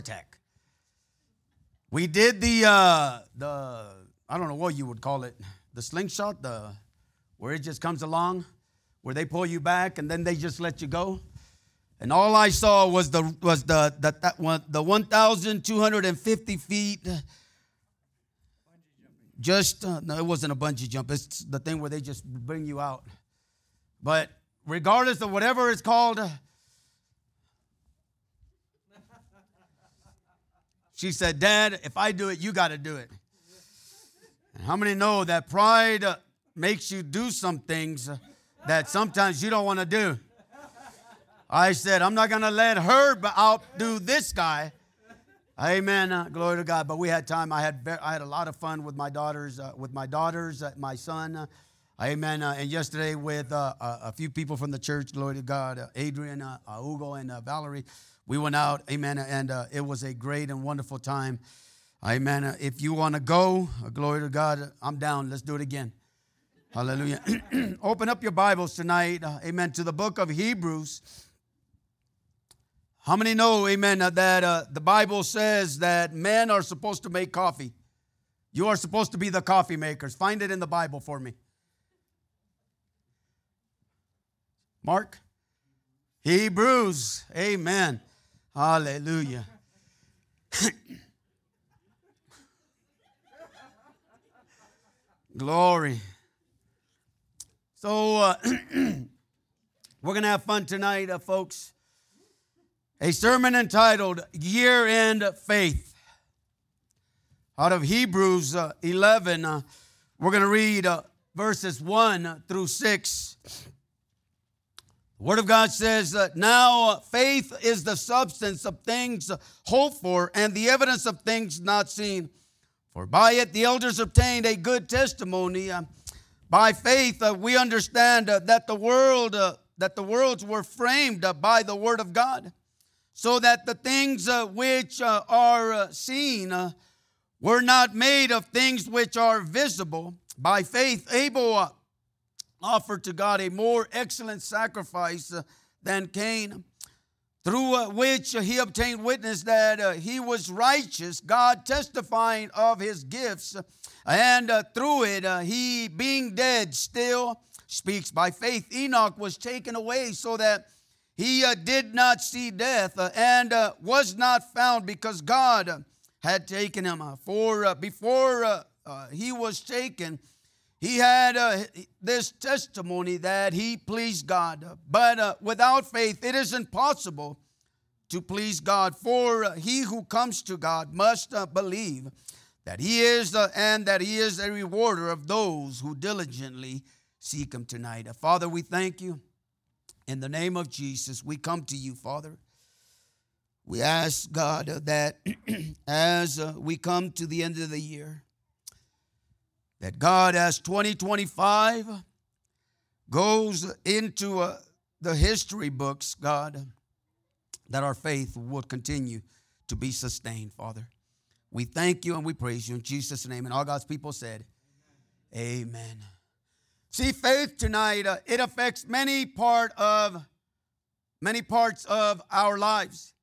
attack. We did the I don't know what you would call it, the slingshot, where it just comes along, where they pull you back and then they just let you go. And all I saw was the 1,250 feet. Just no, it wasn't a bungee jump. It's the thing where they just bring you out. But regardless of whatever it's called, she said, "Dad, if I do it, you got to do it." And how many know that pride makes you do some things that sometimes you don't want to do? I said, I'm not going to let her outdo this guy. Amen. Glory to God. But we had time. I had a lot of fun with my daughters, my son. Amen. And yesterday with a few people from the church. Glory to God. Adrian, Hugo, and Valerie. We went out. Amen. And it was a great and wonderful time. Amen. If you want to go, glory to God, I'm down. Let's do it again. Hallelujah. Open up your Bibles tonight. Amen. To the book of Hebrews. How many know, amen, that the Bible says that men are supposed to make coffee? You are supposed to be the coffee makers. Find it in the Bible for me. Mark? Hebrews. Amen. Hallelujah. Glory. So, we're going to have fun tonight, folks. A sermon entitled Year-End Faith. Out of Hebrews 11, we're going to read verses 1 through 6. The Word of God says, now faith is the substance of things hoped for and the evidence of things not seen. For by it the elders obtained a good testimony. By faith we understand that the worlds were framed by the Word of God, so that the things which are seen were not made of things which are visible. By faith, Abel offered to God a more excellent sacrifice than Cain, through which he obtained witness that he was righteous, God testifying of his gifts, and through it he, being dead, still speaks. By faith, Enoch was taken away so that he did not see death and was not found because God had taken him. For before he was taken, he had this testimony that he pleased God. But without faith, it is impossible to please God. For he who comes to God must believe that he is and that he is a rewarder of those who diligently seek him tonight. Father, we thank you. In the name of Jesus, we come to you, Father. We ask, God, that as we come to the end of the year, that God, as 2025 goes into the history books, God, that our faith would continue to be sustained, Father. We thank you and we praise you in Jesus' name. And all God's people said, amen. See, faith tonight, it affects many parts of our lives.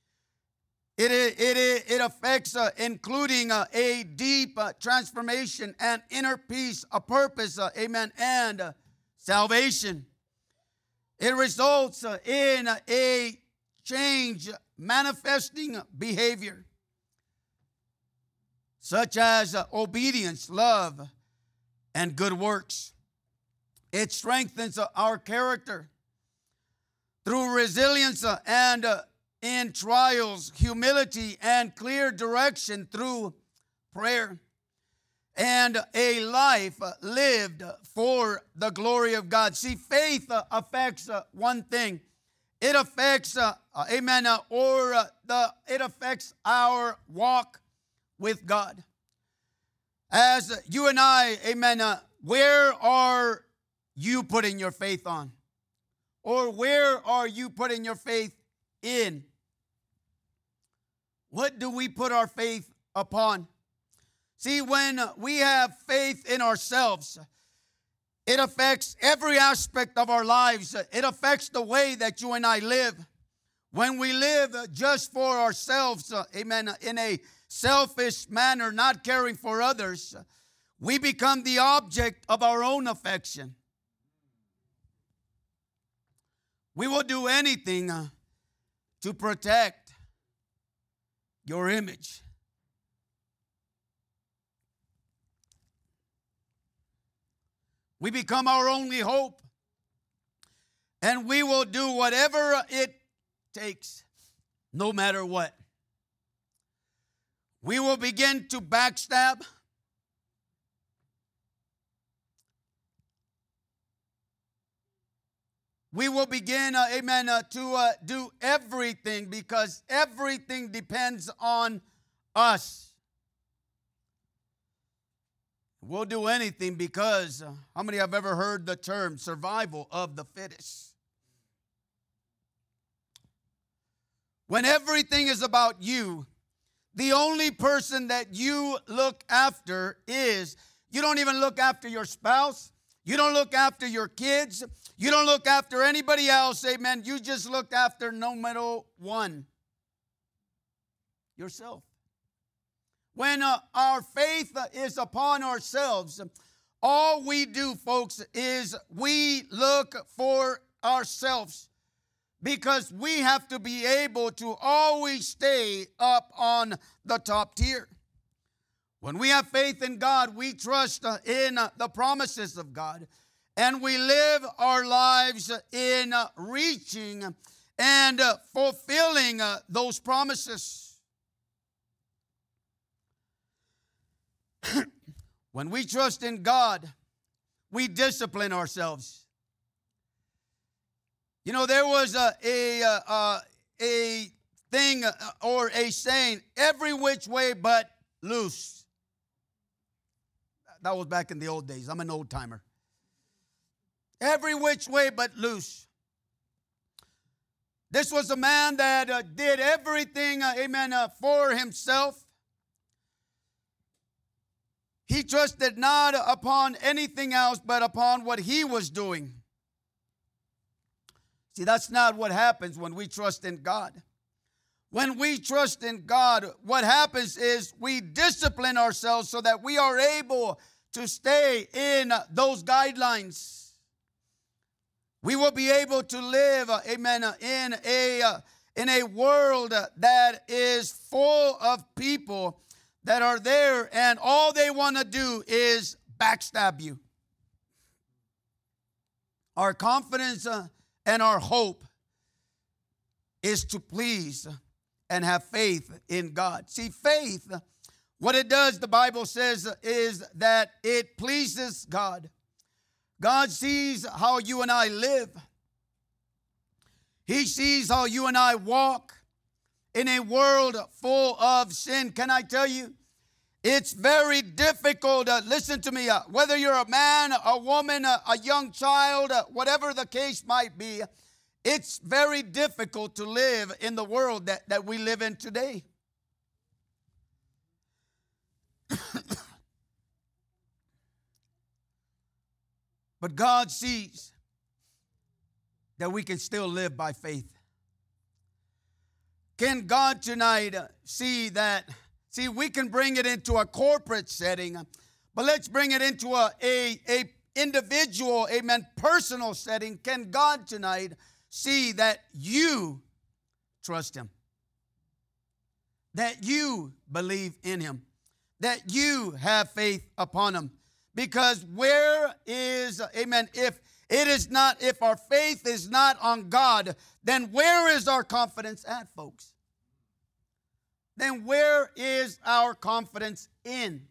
It affects, including a deep transformation and inner peace, a purpose, amen, and salvation. It results in a change, manifesting behavior, such as obedience, love, and good works. It strengthens our character through resilience and in trials, humility, and clear direction through prayer, and a life lived for the glory of God. See, faith affects one thing. It affects, amen, it affects our walk with God. As you and I, amen, where are you putting your faith on? Or where are you putting your faith in? What do we put our faith upon? See, when we have faith in ourselves, it affects every aspect of our lives. It affects the way that you and I live. when we live just for ourselves, amen, in a selfish manner, not caring for others, we become the object of our own affection. We will do anything to protect your image. We become our only hope. And we will do whatever it takes, no matter what. We will begin to backstab. We will begin, to do everything because everything depends on us. We'll do anything because, how many have ever heard the term survival of the fittest? When everything is about you, the only person that you look after is, you don't even look after your spouse. You don't look after your kids. You don't look after anybody else, amen. You just look after numero one, yourself. When our faith is upon ourselves, all we do, folks, is we look for ourselves because we have to be able to always stay up on the top tier. When we have faith in God, we trust in the promises of God, and we live our lives in reaching and fulfilling those promises. When we trust in God, we discipline ourselves. You know, there was a thing or a saying, every which way but loose. That was back in the old days. I'm an old timer. Every which way but loose. This was a man that did everything, for himself. He trusted not upon anything else but upon what he was doing. See, that's not what happens when we trust in God. When we trust in God, what happens is we discipline ourselves so that we are able to stay in those guidelines. We will be able to live, in a world that is full of people that are there and all they want to do is backstab you. Our confidence and our hope is to please and have faith in God. See, faith, what it does, the Bible says, is that it pleases God. God sees how you and I live. He sees how you and I walk in a world full of sin. Can I tell you? It's very difficult. Listen to me. Whether you're a man, a woman, a young child, whatever the case might be, it's very difficult to live in the world that we live in today. But God sees that we can still live by faith. Can God tonight see that? See, we can bring it into a corporate setting, but let's bring it into a individual, personal setting. Can God tonight see that you trust Him? That you believe in Him? That you have faith upon Him? Because where is, if our faith is not on God, then where is our confidence at, folks? Then where is our confidence in?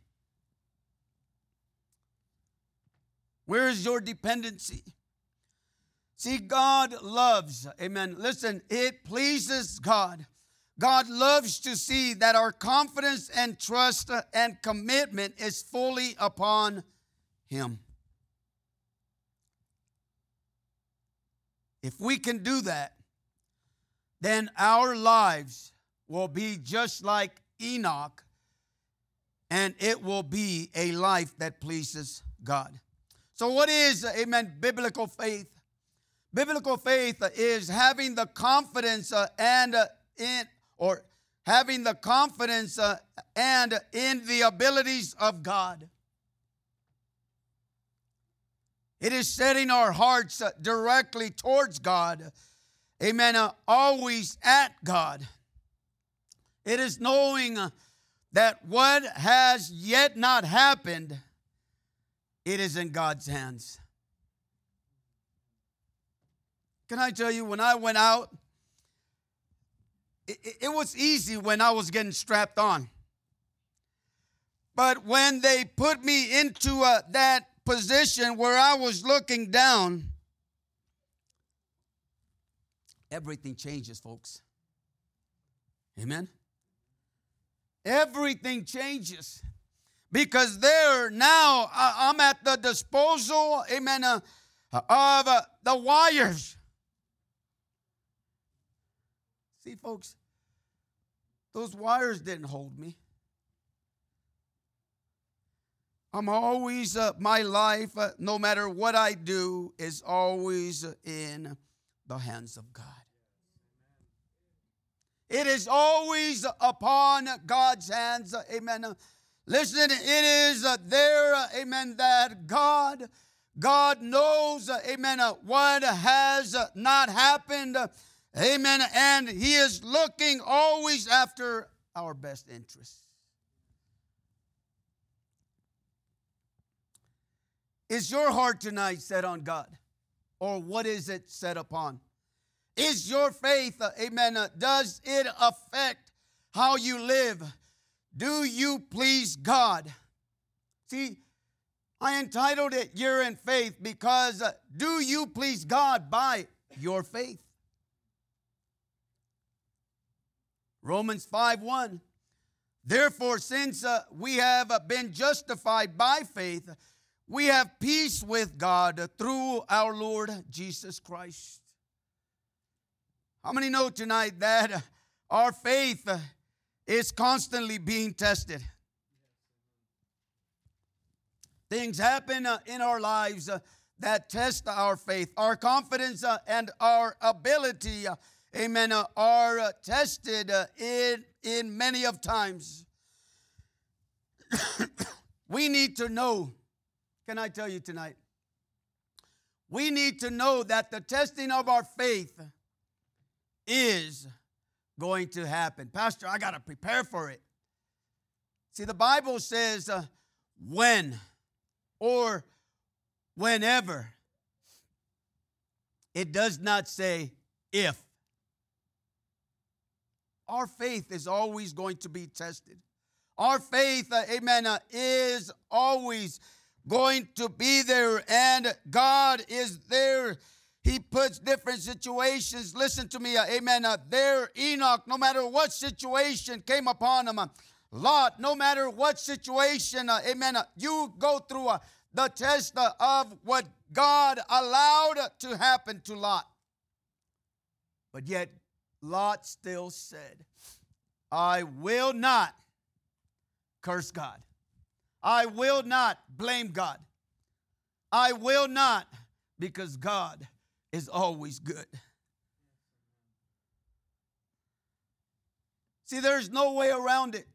Where is your dependency? See, God loves, listen, it pleases God. God loves to see that our confidence and trust and commitment is fully upon Him. If we can do that, then our lives will be just like Enoch, and it will be a life that pleases God. So what is, biblical faith? Biblical faith is having the confidence having the confidence and in the abilities of God. It is setting our hearts directly towards God. Amen. Always at God. It is knowing that what has yet not happened, it is in God's hands. Can I tell you, when I went out, it was easy when I was getting strapped on. But when they put me into that position where I was looking down, everything changes, folks. Amen? Everything changes. Because there now I'm at the disposal, amen, of the wires. See, folks, those wires didn't hold me. I'm always, my life, no matter what I do, is always in the hands of God. It is always upon God's hands, amen. Listen, it is there, amen, that God knows, amen, what has not happened. Amen. And He is looking always after our best interests. Is your heart tonight set on God? Or what is it set upon? Is your faith, amen, does it affect how you live? Do you please God? See, I entitled it Year in Faith because do you please God by your faith? Romans 5:1. Therefore, since we have been justified by faith, we have peace with God through our Lord Jesus Christ. How many know tonight that our faith is constantly being tested? Things happen in our lives that test our faith. Our confidence and our ability amen, are tested in many of times. We need to know, can I tell you tonight? We need to know that the testing of our faith is going to happen. Pastor, I got to prepare for it. See, the Bible says when or whenever. It does not say if. Our faith is always going to be tested. Our faith, amen, is always going to be there, and God is there. He puts different situations. Listen to me, amen. There, Enoch, no matter what situation came upon him, Lot, no matter what situation, amen, you go through the test of what God allowed to happen to Lot. But yet, Lot still said, I will not curse God. I will not blame God. I will not, because God is always good. See, there's no way around it.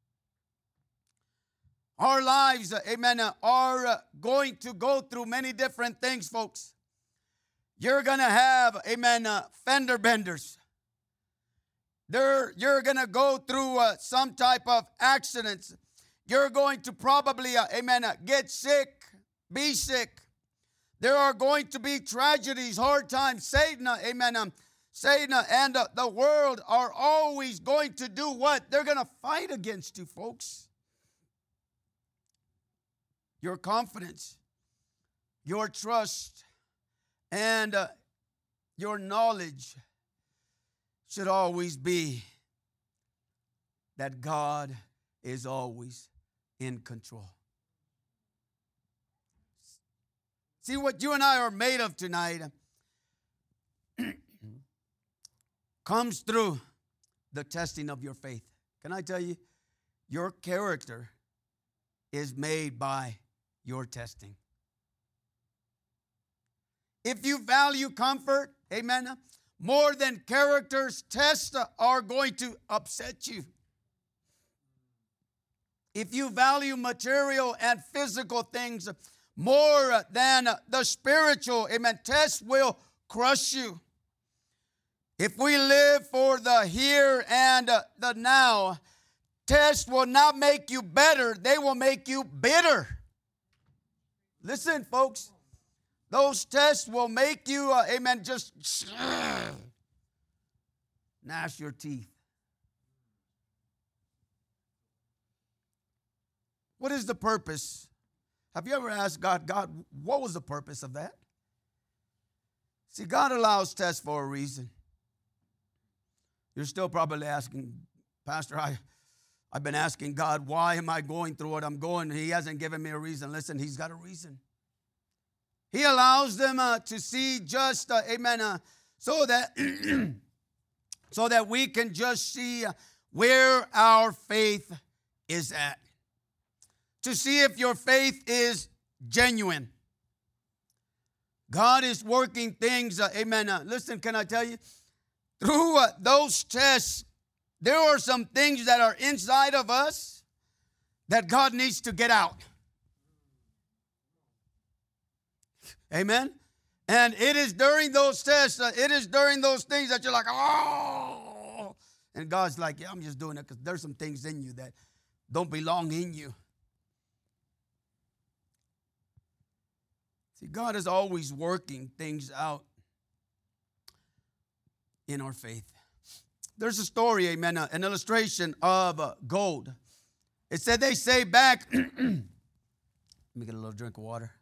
Our lives, amen, are going to go through many different things, folks. You're going to have, amen, fender benders. You're going to go through some type of accidents. You're going to probably, amen, get sick, be sick. There are going to be tragedies, hard times. Satan, amen, Satan and the world are always going to do what? They're going to fight against you, folks. Your confidence, your trust, and your knowledge should always be that God is always in control. See, what you and I are made of tonight comes through the testing of your faith. Can I tell you, your character is made by your testing. If you value comfort, amen, more than characters, tests are going to upset you. If you value material and physical things more than the spiritual, amen, tests will crush you. If we live for the here and the now, tests will not make you better, they will make you bitter. Listen, folks, those tests will make you, amen, just gnash your teeth. What is the purpose? Have you ever asked God, God, what was the purpose of that? See, God allows tests for a reason. You're still probably asking, Pastor, I've been asking God, why am I going through what I'm going? He hasn't given me a reason. Listen, He's got a reason. He allows them to see just, amen, so that so that we can just see where our faith is at. To see if your faith is genuine. God is working things, amen. Listen, can I tell you? Through those tests, there are some things that are inside of us that God needs to get out. Amen? And it is during those tests, it is during those things that you're like, oh. And God's like, yeah, I'm just doing it because there's some things in you that don't belong in you. See, God is always working things out in our faith. There's a story, amen, an illustration of gold. It said they say back, let me get a little drink of water.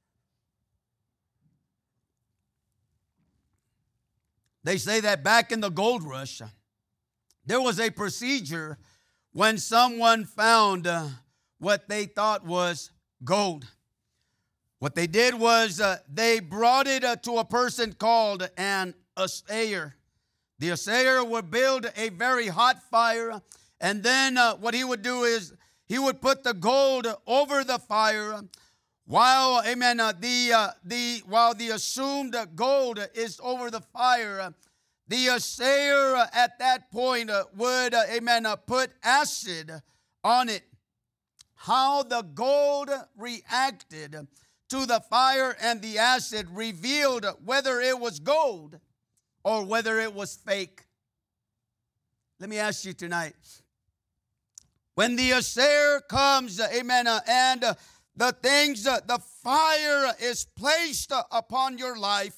They say that back in the gold rush, there was a procedure when someone found what they thought was gold. What they did was they brought it to a person called an assayer. The assayer would build a very hot fire, and then what he would do is he would put the gold over the fire while, amen, while the assumed gold is over the fire. The assayer at that point would, amen, put acid on it. How the gold reacted to the fire and the acid revealed whether it was gold or whether it was fake. Let me ask you tonight. When the assayer comes, amen, and the things, the fire is placed upon your life,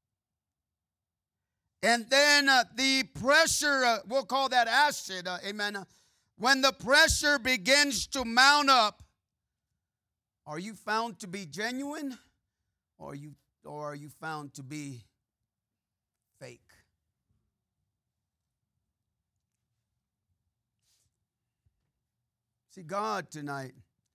and then the pressure, we'll call that acid, amen. When the pressure begins to mount up, are you found to be genuine, or are you found to be fake? See, God tonight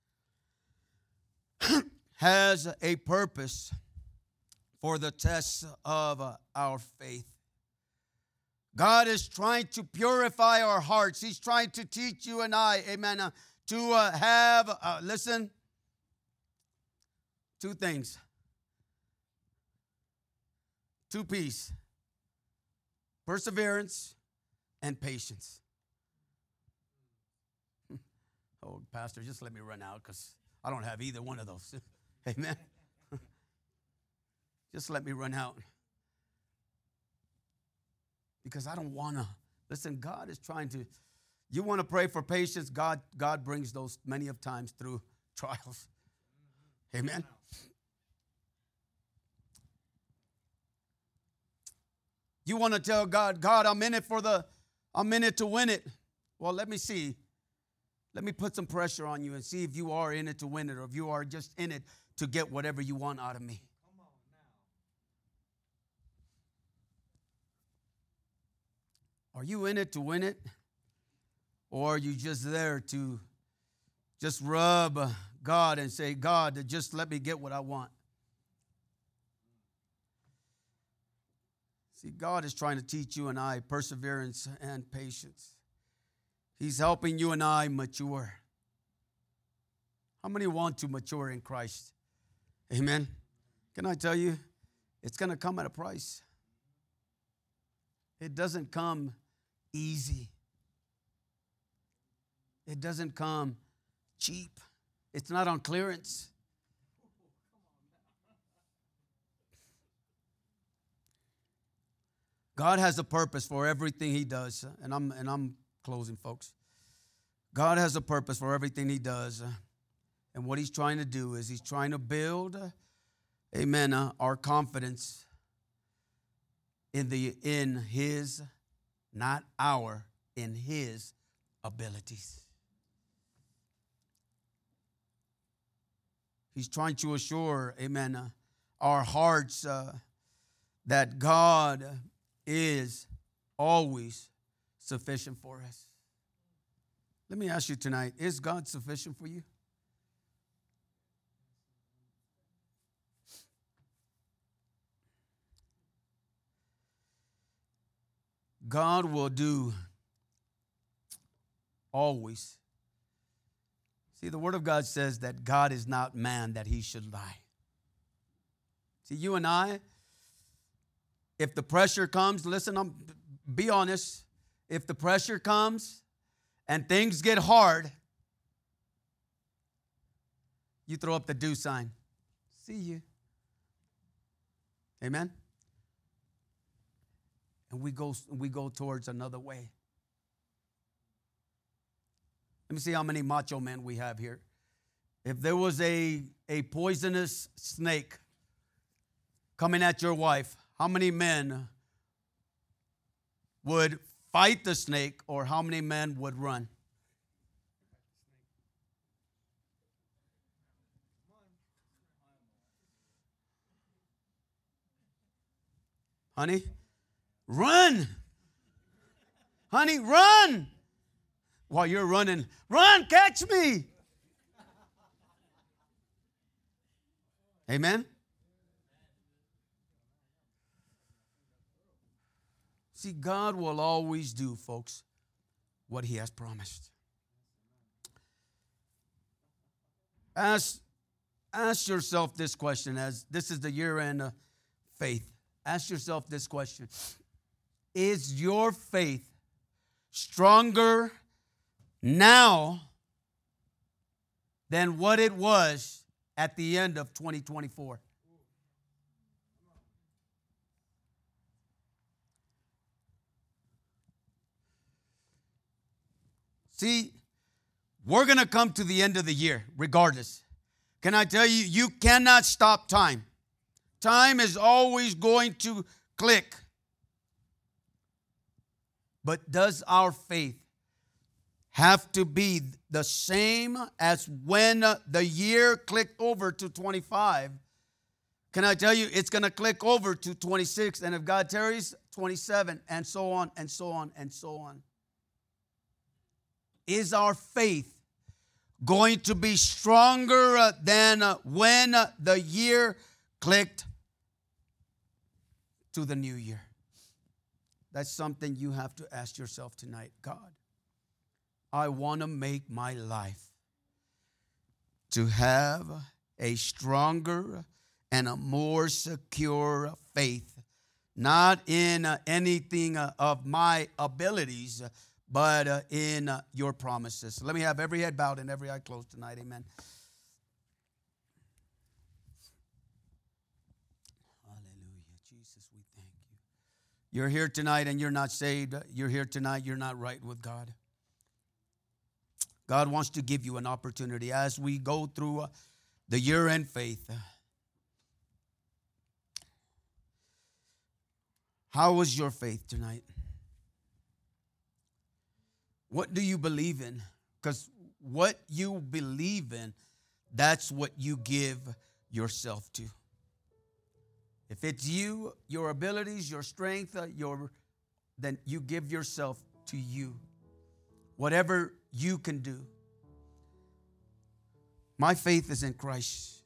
has a purpose for the tests of our faith. God is trying to purify our hearts. He's trying to teach you and I, amen, to have, listen, two things. Two P's. Perseverance and patience. Oh, Pastor, just let me run out because I don't have either one of those. Amen. Just let me run out. Because I don't want to. Listen, God is trying to. You want to pray for patience, God brings those many of times through trials. Amen. You want to tell God, I'm in it to win it. Well, let me see. Let me put some pressure on you and see if you are in it to win it or if you are just in it to get whatever you want out of me. Come on now. Are you in it to win it? Or are you just there to just rub God and say, God, just let me get what I want? See, God is trying to teach you and I perseverance and patience. He's helping you and I mature. How many want to mature in Christ? Amen. Can I tell you, it's going to come at a price. It doesn't come easy. It doesn't come cheap. It's not on clearance. God has a purpose for everything he does. And I'm closing, folks. God has a purpose for everything he does. And what he's trying to do is he's trying to build, amen, our confidence in his, not our, in his abilities. He's trying to assure, amen, our hearts that God is always sufficient for us. Let me ask you tonight, is God sufficient for you? God will do always. See, the Word of God says that God is not man that he should lie. See, you and I, if the pressure comes, listen, be honest. If the pressure comes and things get hard, you throw up the do sign. See you. Amen? And we go towards another way. Let me see how many macho men we have here. If there was a poisonous snake coming at your wife, how many men would fight the snake, or how many men would run? Honey, run. Honey, run. While you're running, run, catch me. Amen? See, God will always do, folks, what he has promised. Ask yourself this question, as this is the year-end faith. Ask yourself this question. Is your faith stronger now than what it was at the end of 2024? See, we're going to come to the end of the year regardless. Can I tell you, you cannot stop time. Time is always going to click. But does our faith have to be the same as when the year clicked over to 25? Can I tell you, it's going to click over to 26, and if God tarries, 27, and so on, and so on, and so on. Is our faith going to be stronger than when the year clicked to the new year? That's something you have to ask yourself tonight. God, I want to make my life to have a stronger and a more secure faith, not in anything of my abilities, but in your promises. Let me have every head bowed and every eye closed tonight. Amen. Hallelujah. Jesus, we thank you. You're here tonight and you're not saved. You're here tonight, you're not right with God. God wants to give you an opportunity as we go through the year-end faith. How is your faith tonight? What do you believe in? Because what you believe in, that's what you give yourself to. If it's you, your abilities, your strength, then you give yourself to you. Whatever you can do. My faith is in Christ.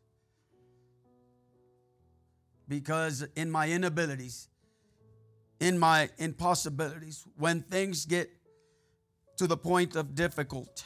Because in my inabilities, in my impossibilities, when things get to the point of difficult,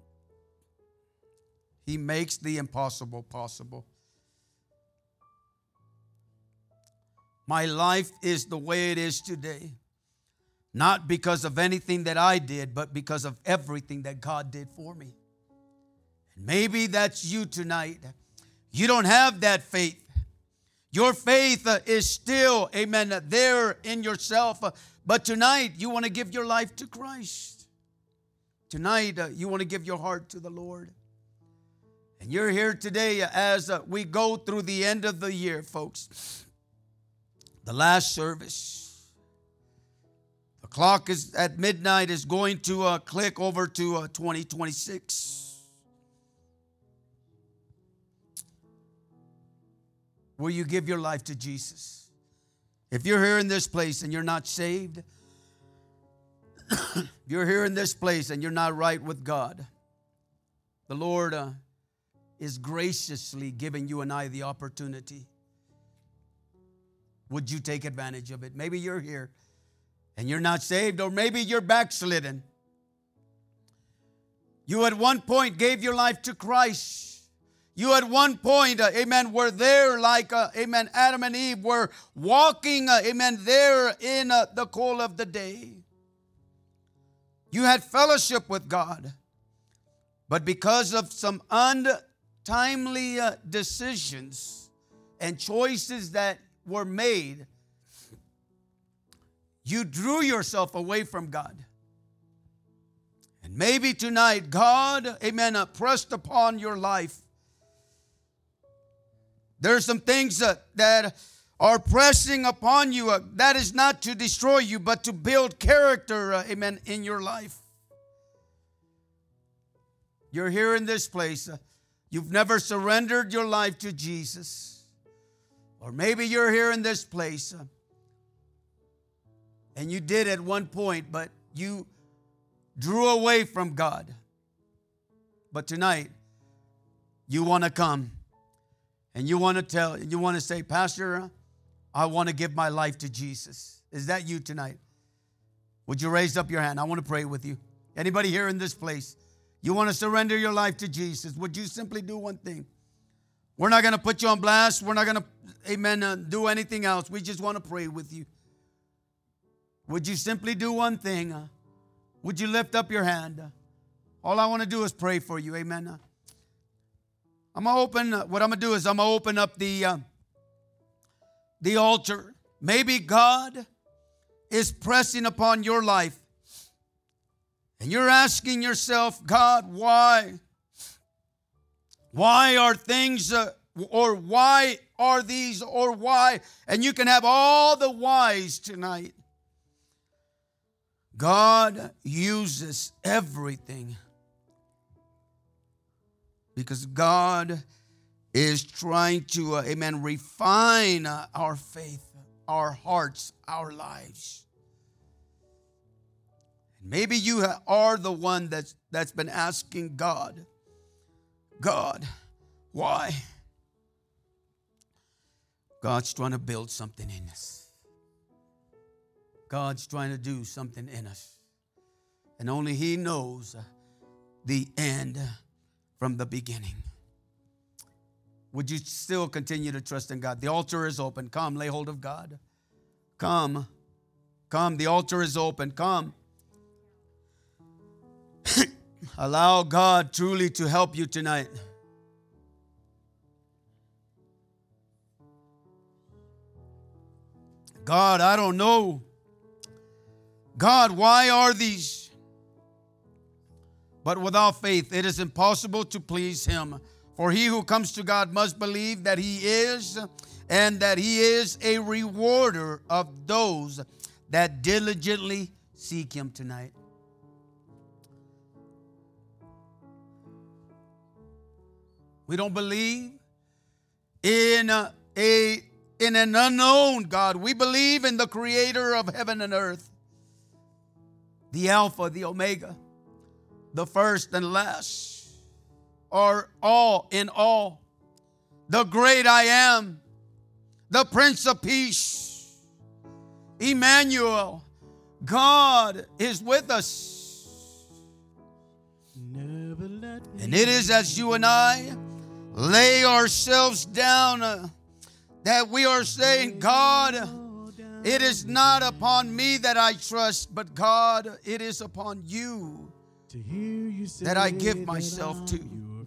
he makes the impossible possible. my life is the way it is today. Not because of anything that I did, but because of everything that God did for me. And maybe that's you tonight. You don't have that faith. Your faith is still, amen, there in yourself. But tonight, you want to give your life to Christ. Tonight, you want to give your heart to the Lord. And you're here today as we go through the end of the year, folks. The last service. The clock is at midnight is going to click over to 2026. Will you give your life to Jesus? If you're here in this place and you're not saved, you're here in this place and you're not right with God, the Lord is graciously giving you and I the opportunity. Would you take advantage of it? Maybe you're here and you're not saved, or maybe you're backslidden. You at one point gave your life to Christ. You at one point, amen, were there like, amen, Adam and Eve were walking, amen, there in the cool of the day. You had fellowship with God. But because of some untimely decisions and choices that were made, you drew yourself away from God. And maybe tonight, God, amen, pressed upon your life. There are some things that are pressing upon you. That is not to destroy you, but to build character, amen, in your life. You're here in this place. You've never surrendered your life to Jesus. Or maybe you're here in this place and you did at one point, but you drew away from God. But tonight, you want to come and you want to say, Pastor, I want to give my life to Jesus. Is that you tonight? Would you raise up your hand? I want to pray with you. Anybody here in this place? You want to surrender your life to Jesus? Would you simply do one thing? We're not going to put you on blast. We're not going to, amen, do anything else. We just want to pray with you. Would you simply do one thing? Would you lift up your hand? All I want to do is pray for you. Amen. I'm going to open, what I'm going to do is I'm going to open up the altar. Maybe God is pressing upon your life. And you're asking yourself, God, why? Why are things, or why are these, or why? And you can have all the whys tonight. God uses everything because God is trying to, amen, refine our faith, our hearts, our lives. Maybe you are the one that's been asking God, why? God's trying to build something in us. God's trying to do something in us. And only He knows the end from the beginning. Would you still continue to trust in God? The altar is open. Come, lay hold of God. Come. The altar is open. Come. Allow God truly to help you tonight. God, I don't know. God, why are these? But without faith, it is impossible to please Him. For he who comes to God must believe that He is, and that He is a rewarder of those that diligently seek Him tonight. We don't believe in an unknown God. We believe in the Creator of heaven and earth. The Alpha, the Omega, the first and last, are all in all. The great I am, the Prince of Peace, Emmanuel, God is with us. And it is as you and I lay ourselves down that we are saying, God, It is not upon me that I trust, but God, it is upon you that I give myself to.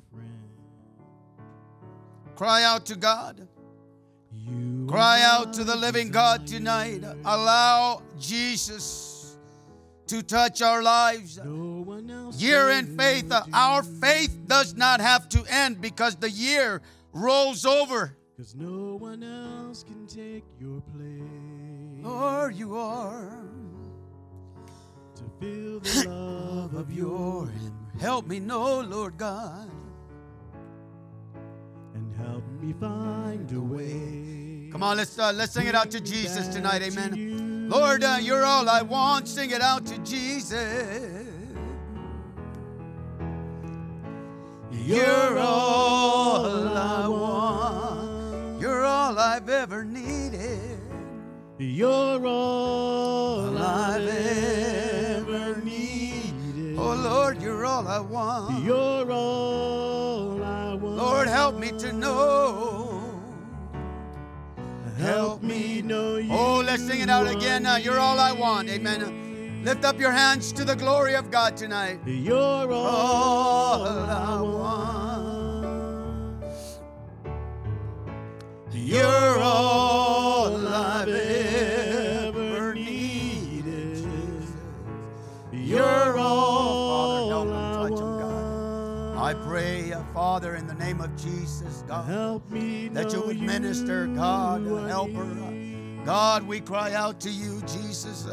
Cry out to God. Cry out to the living God tonight. Allow Jesus to touch our lives. Year in faith. Our faith does not have to end because the year rolls over. Because no one else can take your place. Lord, you are to feel the love of your embrace. Help me know, Lord God. And help me find a way. Come on, let's sing it out to Jesus tonight, amen. Lord, you're all I want. Sing it out to Jesus. You're all I want. You're all I've ever needed. You're all I've ever needed. Oh, Lord, you're all I want. You're all I want. Lord, help me to know. Help me know you. Oh, let's sing it out again. You're all I want. Amen. Lift up your hands to the glory of God tonight. You're all I want. You're all I've ever needed. You're all. Father, help them, touch them, God. I pray, Father, in the name of Jesus, God, help me that you would minister, God, helper. God, we cry out to you, Jesus.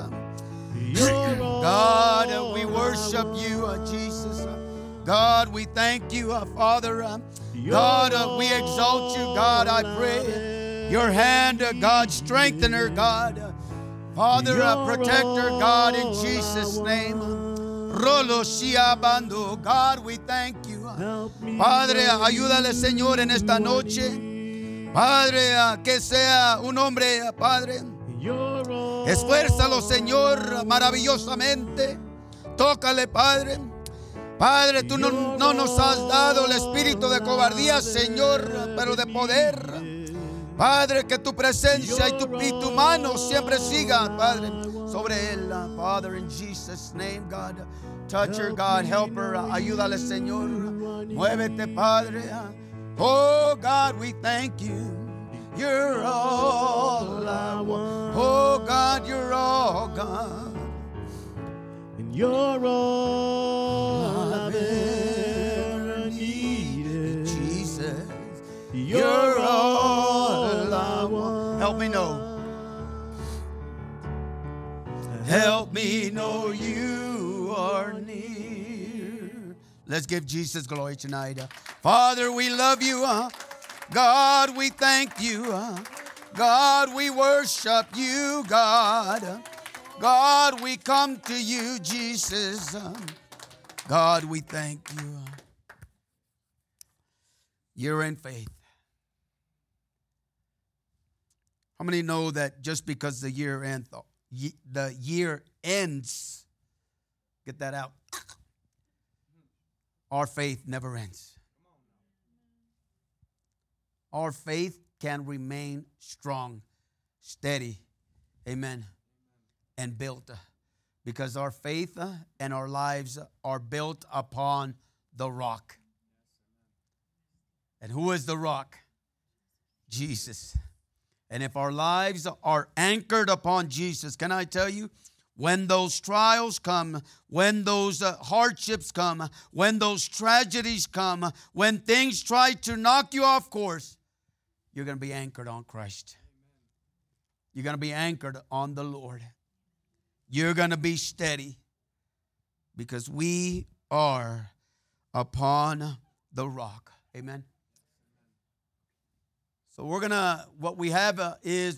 God, we worship you, Jesus. God, we thank you, Father. God, we exalt you, God. I pray your hand, God, strengthen her, God. Father, protect her, God, in Jesus' name. God, we thank you. Padre, ayúdale, Señor, en esta noche. Padre, que sea un hombre, Padre. Esfuérzalo, Señor, maravillosamente. Tócale, Padre. Padre, tú no nos has dado el espíritu de cobardía, Señor, pero de poder. Padre, que tu presencia y tu mano siempre siga, Padre, sobre él. Father, in Jesus' name, God, touch her, God, help her. Ayúdale, Señor. Muévete, Padre. Oh, God, we thank you. You're all I want. Oh, God, you're all, God. And you're all I've ever needed. Jesus, you're all I want. Help me know. Help me know you are near. Let's give Jesus glory tonight. Father, we love you. God, we thank you. God, we worship you, God. God, we come to you, Jesus. God, we thank you. You're in faith. How many know that just because the year ends, get that out, our faith never ends. Our faith can remain strong, steady, amen, and built, because our faith and our lives are built upon the rock. And who is the rock? Jesus. And if our lives are anchored upon Jesus, can I tell you, when those trials come, when those hardships come, when those tragedies come, when things try to knock you off course, you're going to be anchored on Christ. You're going to be anchored on the Lord. You're going to be steady because we are upon the rock. Amen. So what we have is